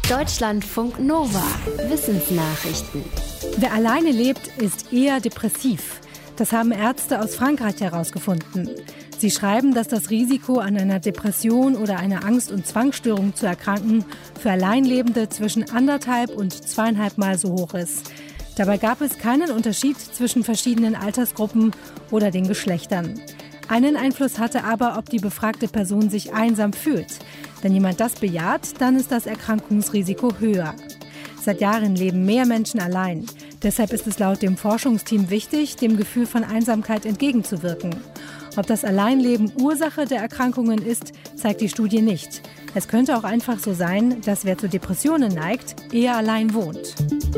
Deutschlandfunk Nova. Wissensnachrichten. Wer alleine lebt, ist eher depressiv. Das haben Ärzte aus Frankreich herausgefunden. Sie schreiben, dass das Risiko, an einer Depression oder einer Angst- und Zwangsstörung zu erkranken, für Alleinlebende zwischen 1,5 und 2,5 Mal so hoch ist. Dabei gab es keinen Unterschied zwischen verschiedenen Altersgruppen oder den Geschlechtern. Einen Einfluss hatte aber, ob die befragte Person sich einsam fühlt. Wenn jemand das bejaht, dann ist das Erkrankungsrisiko höher. Seit Jahren leben mehr Menschen allein. Deshalb ist es laut dem Forschungsteam wichtig, dem Gefühl von Einsamkeit entgegenzuwirken. Ob das Alleinleben Ursache der Erkrankungen ist, zeigt die Studie nicht. Es könnte auch einfach so sein, dass wer zu Depressionen neigt, eher allein wohnt.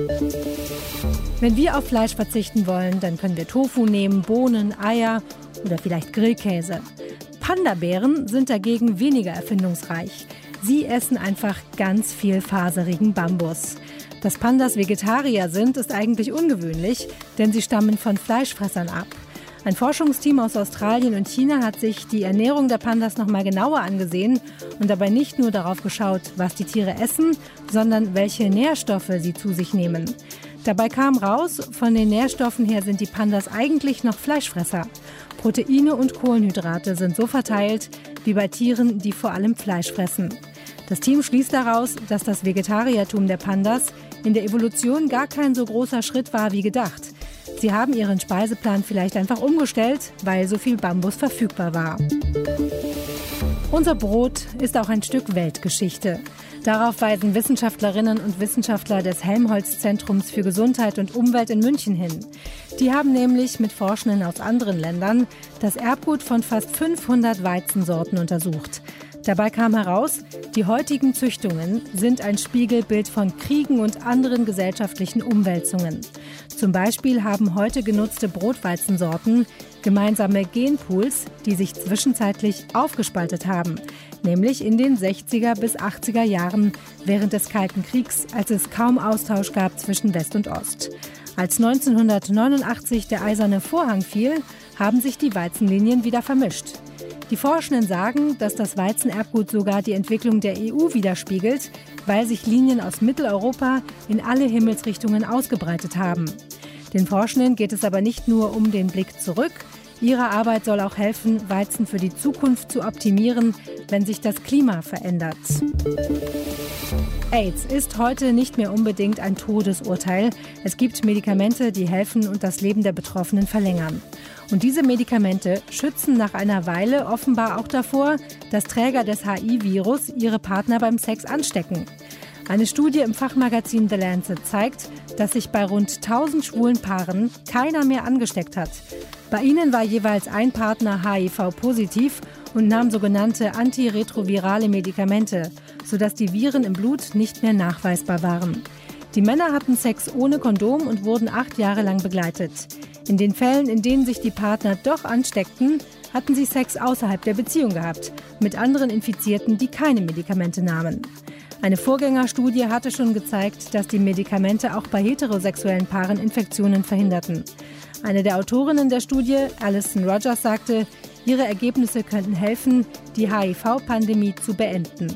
Wenn wir auf Fleisch verzichten wollen, dann können wir Tofu nehmen, Bohnen, Eier oder vielleicht Grillkäse. Panda-Bären sind dagegen weniger erfindungsreich. Sie essen einfach ganz viel faserigen Bambus. Dass Pandas Vegetarier sind, ist eigentlich ungewöhnlich, denn sie stammen von Fleischfressern ab. Ein Forschungsteam aus Australien und China hat sich die Ernährung der Pandas noch mal genauer angesehen und dabei nicht nur darauf geschaut, was die Tiere essen, sondern welche Nährstoffe sie zu sich nehmen. Dabei kam raus, von den Nährstoffen her sind die Pandas eigentlich noch Fleischfresser. Proteine und Kohlenhydrate sind so verteilt wie bei Tieren, die vor allem Fleisch fressen. Das Team schließt daraus, dass das Vegetariertum der Pandas in der Evolution gar kein so großer Schritt war wie gedacht. Sie haben ihren Speiseplan vielleicht einfach umgestellt, weil so viel Bambus verfügbar war. Unser Brot ist auch ein Stück Weltgeschichte. Darauf weisen Wissenschaftlerinnen und Wissenschaftler des Helmholtz-Zentrums für Gesundheit und Umwelt in München hin. Die haben nämlich mit Forschenden aus anderen Ländern das Erbgut von fast 500 Weizensorten untersucht. Dabei kam heraus, die heutigen Züchtungen sind ein Spiegelbild von Kriegen und anderen gesellschaftlichen Umwälzungen. Zum Beispiel haben heute genutzte Brotweizensorten gemeinsame Genpools, die sich zwischenzeitlich aufgespaltet haben, nämlich in den 60er bis 80er Jahren während des Kalten Kriegs, als es kaum Austausch gab zwischen West und Ost. Als 1989 der Eiserne Vorhang fiel, haben sich die Weizenlinien wieder vermischt. Die Forschenden sagen, dass das Weizenerbgut sogar die Entwicklung der EU widerspiegelt, weil sich Linien aus Mitteleuropa in alle Himmelsrichtungen ausgebreitet haben. Den Forschenden geht es aber nicht nur um den Blick zurück. Ihre Arbeit soll auch helfen, Weizen für die Zukunft zu optimieren, wenn sich das Klima verändert. AIDS ist heute nicht mehr unbedingt ein Todesurteil. Es gibt Medikamente, die helfen und das Leben der Betroffenen verlängern. Und diese Medikamente schützen nach einer Weile offenbar auch davor, dass Träger des HIV-Virus ihre Partner beim Sex anstecken. Eine Studie im Fachmagazin The Lancet zeigt, dass sich bei rund 1000 schwulen Paaren keiner mehr angesteckt hat. Bei ihnen war jeweils ein Partner HIV-positiv und nahm sogenannte antiretrovirale Medikamente, sodass die Viren im Blut nicht mehr nachweisbar waren. Die Männer hatten Sex ohne Kondom und wurden 8 Jahre lang begleitet. In den Fällen, in denen sich die Partner doch ansteckten, hatten sie Sex außerhalb der Beziehung gehabt, mit anderen Infizierten, die keine Medikamente nahmen. Eine Vorgängerstudie hatte schon gezeigt, dass die Medikamente auch bei heterosexuellen Paaren Infektionen verhinderten. Eine der Autorinnen der Studie, Alison Rogers, sagte, ihre Ergebnisse könnten helfen, die HIV-Pandemie zu beenden.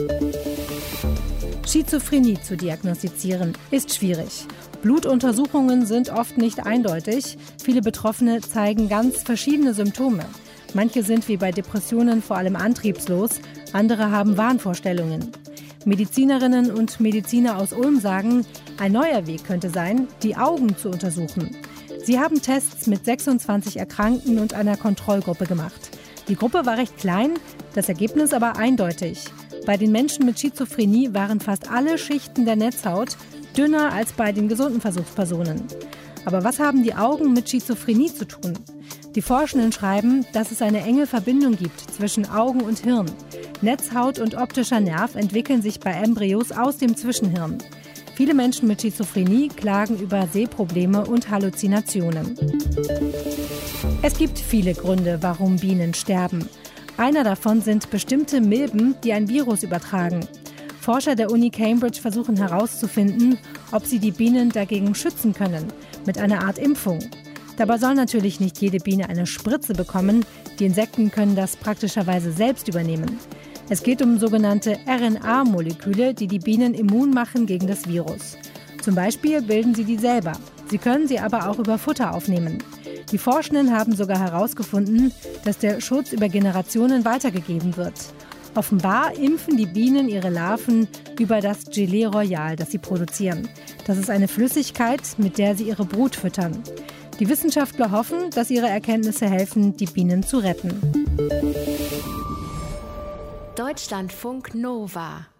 Schizophrenie zu diagnostizieren ist schwierig. Blutuntersuchungen sind oft nicht eindeutig. Viele Betroffene zeigen ganz verschiedene Symptome. Manche sind wie bei Depressionen vor allem antriebslos, andere haben Wahnvorstellungen. Medizinerinnen und Mediziner aus Ulm sagen, ein neuer Weg könnte sein, die Augen zu untersuchen. Sie haben Tests mit 26 Erkrankten und einer Kontrollgruppe gemacht. Die Gruppe war recht klein, das Ergebnis aber eindeutig. Bei den Menschen mit Schizophrenie waren fast alle Schichten der Netzhaut dünner als bei den gesunden Versuchspersonen. Aber was haben die Augen mit Schizophrenie zu tun? Die Forschenden schreiben, dass es eine enge Verbindung gibt zwischen Augen und Hirn. Netzhaut und optischer Nerv entwickeln sich bei Embryos aus dem Zwischenhirn. Viele Menschen mit Schizophrenie klagen über Sehprobleme und Halluzinationen. Es gibt viele Gründe, warum Bienen sterben. Einer davon sind bestimmte Milben, die ein Virus übertragen. Forscher der Uni Cambridge versuchen herauszufinden, ob sie die Bienen dagegen schützen können, mit einer Art Impfung. Dabei soll natürlich nicht jede Biene eine Spritze bekommen. Die Insekten können das praktischerweise selbst übernehmen. Es geht um sogenannte RNA-Moleküle, die die Bienen immun machen gegen das Virus. Zum Beispiel bilden sie die selber. Sie können sie aber auch über Futter aufnehmen. Die Forschenden haben sogar herausgefunden, dass der Schutz über Generationen weitergegeben wird. Offenbar impfen die Bienen ihre Larven über das Gelée Royale, das sie produzieren. Das ist eine Flüssigkeit, mit der sie ihre Brut füttern. Die Wissenschaftler hoffen, dass ihre Erkenntnisse helfen, die Bienen zu retten. Deutschlandfunk Nova